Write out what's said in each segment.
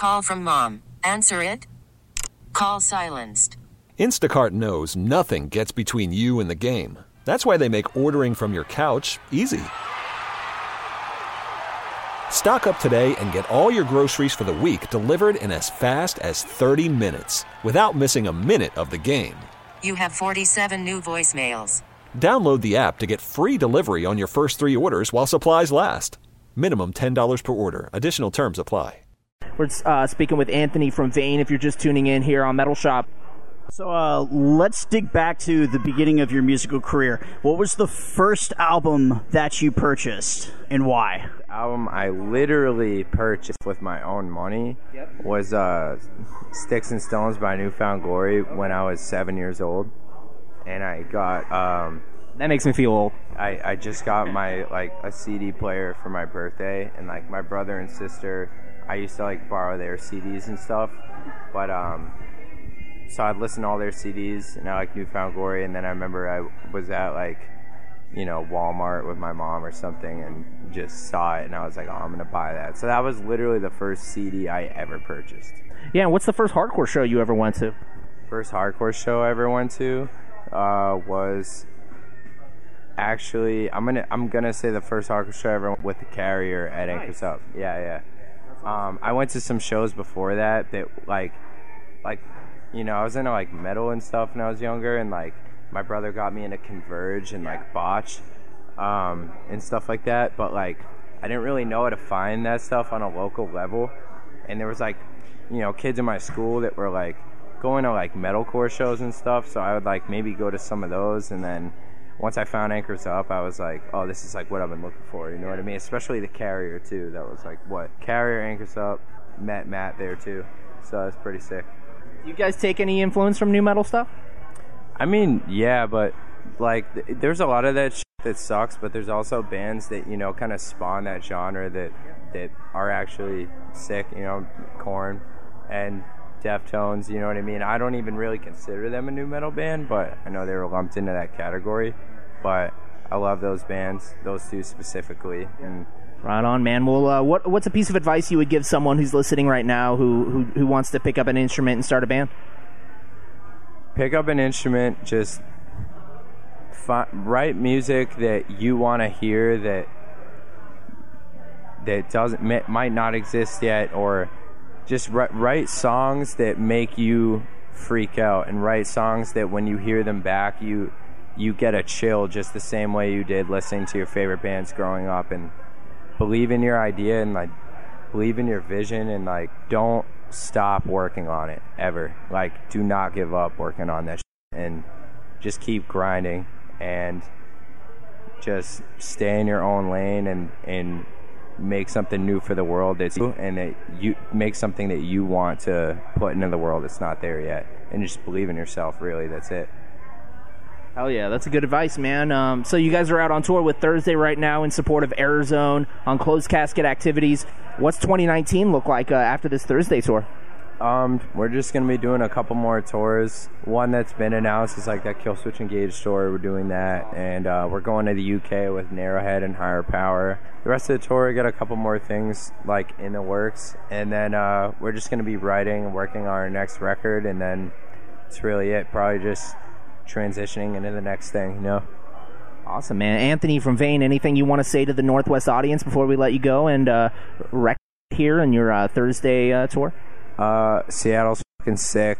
Call from mom. Answer it. Call silenced. Instacart knows nothing gets between you and the game. That's why they make ordering from your couch easy. Stock up today and get all your groceries for the week delivered in as fast as 30 minutes without missing a minute of the game. You have 47 new voicemails. Download the app to get free delivery on your first 3 orders while supplies last. Minimum $10 per order. Additional terms apply. We're speaking with Anthony from Vane if you're just tuning in here on Metal Shop. So let's dig back to the beginning of your musical career. What was the first album that you purchased and why? The album I literally purchased with my own money was Sticks and Stones by Newfound Glory when I was 7 years old. And I got... that makes me feel old. I just got my a CD player for my birthday, and my brother and sister, I used to borrow their CDs and stuff. But so I'd listen to all their CDs, and I like Newfound Glory. And then I remember I was at Walmart with my mom or something, and just saw it, and I was like, oh, I'm gonna buy that. So that was literally the first CD I ever purchased. Yeah, and what's the first hardcore show you ever went to? First hardcore show I ever went to was actually I'm gonna say the first hardcore show I ever went with the Carrier at Anchors Up. Yeah. I went to some shows before that I was into metal and stuff when I was younger, and my brother got me into Converge and Botch and stuff like that, but I didn't really know how to find that stuff on a local level. And there was kids in my school that were going to metalcore shows and stuff, so I would maybe go to some of those. And then once I found Anchors Up, I was like, oh, this is what I've been looking for, you know what I mean? Especially the Carrier too. That was Carrier, Anchors Up, met Matt there too, so it's pretty sick. Do you guys take any influence from new metal stuff? I mean, yeah, but there's a lot of that shit that sucks, but there's also bands that kind of spawn that genre that are actually sick. Korn and Deftones, you know what I mean? I don't even really consider them a new metal band, but I know they were lumped into that category. But I love those bands, those two specifically. And right on, man. Well, what's a piece of advice you would give someone who's listening right now who wants to pick up an instrument and start a band? Pick up an instrument, just write music that you want to hear that might not exist yet, or just write songs that make you freak out, and write songs that when you hear them back, you get a chill just the same way you did listening to your favorite bands growing up. And believe in your idea, and believe in your vision, and don't stop working on it ever. Do not give up working on that shit, and just keep grinding, and just stay in your own lane, and make something new for the world and that you make something that you want to put into the world that's not there yet, and just believe in yourself. Really, that's it. Hell yeah, that's a good advice, man. So you guys are out on tour with Thursday right now in support of Airzone on closed casket activities. What's 2019 look like after this Thursday tour? We're just going to be doing a couple more tours. One that's been announced is that Killswitch Engage tour. We're doing that, and we're going to the UK with Narrowhead and Higher Power. The rest of the tour, we got a couple more things in the works, and then we're just going to be writing and working on our next record, and then that's really it. Probably just transitioning into the next thing, Awesome, man. Anthony from Vane, anything you want to say to the Northwest audience before we let you go and wreck here on your Thursday tour? Seattle's fucking sick,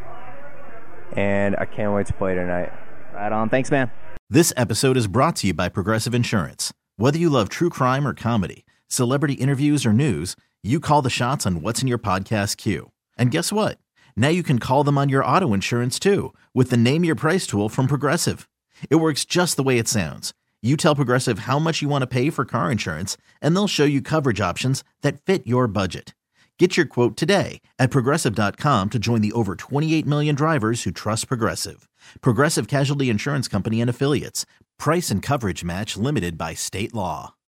and I can't wait to play tonight. Right on. Thanks, man. This episode is brought to you by Progressive Insurance. Whether you love true crime or comedy, celebrity interviews or news, you call the shots on what's in your podcast queue. And guess what? Now you can call them on your auto insurance too with the Name Your Price tool from Progressive. It works just the way it sounds. You tell Progressive how much you want to pay for car insurance, and they'll show you coverage options that fit your budget. Get your quote today at Progressive.com to join the over 28 million drivers who trust Progressive. Progressive Casualty Insurance Company and Affiliates. Price and coverage match limited by state law.